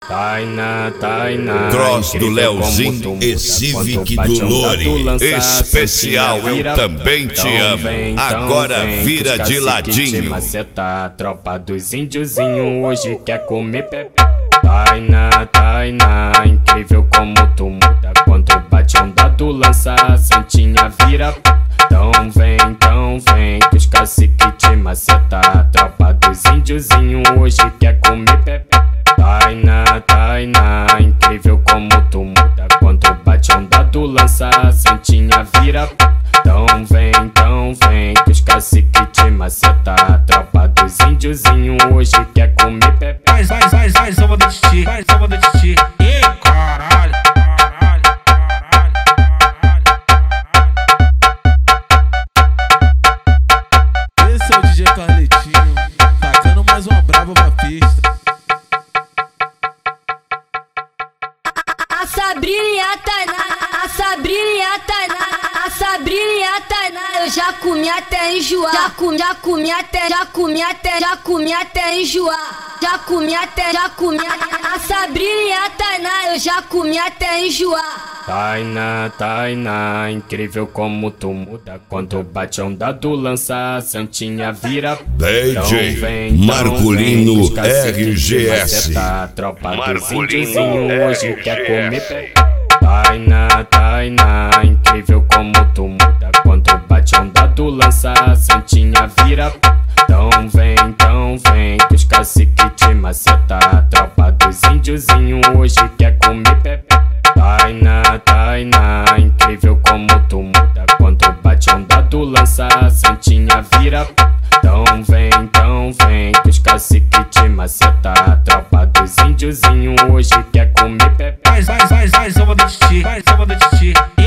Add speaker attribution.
Speaker 1: Cross do Leozinho e Civic do Lore. Especial Eu Também Te Amo. Agora vira de ladinho.
Speaker 2: Tropa dos índiozinho hoje quer comer pepe. Tainá, incrível como tu muda. Quando bate onda do lança, a santinha vira. Então vem, que os cacique te maceta. Tropa dos índiozinho hoje quer comer pepe. Tainá, incrível como tu muda. Quando bate onda do lança, a santinha vira. Então vem, que os cacique te maceta. Tropa dos índiozinho hoje quer comer pepe.
Speaker 3: Vai, samba do titi, Ih, caralho. Esse é o DJ Carletinho, tacando mais uma brava pra pista.
Speaker 4: A Sabrina e a Tainá, eu já comi até enjoar. Já comi até enjoar. Já comi. A Sabrina e a Tainá, eu já comi até enjoar.
Speaker 2: Tainá, incrível como tu muda. Quando bate onda do lança, a santinha vira.
Speaker 1: DJ Marcolino RGS.
Speaker 2: Tropa dos índiozinho hoje quer comer pepe. Tainá, incrível como tu muda. Quando bate onda do lança, a santinha vira. Então vem, que os cacique te maceta. Tropa dos índiozinho hoje quer comer pepe. Tainá, incrível como tu muda. Quando bate onda do lança, a santinha vira. Então vem, que os cacique te maceta. Tropa dos índiozinho hoje quer comer pepe.
Speaker 3: Vai, samba do titi,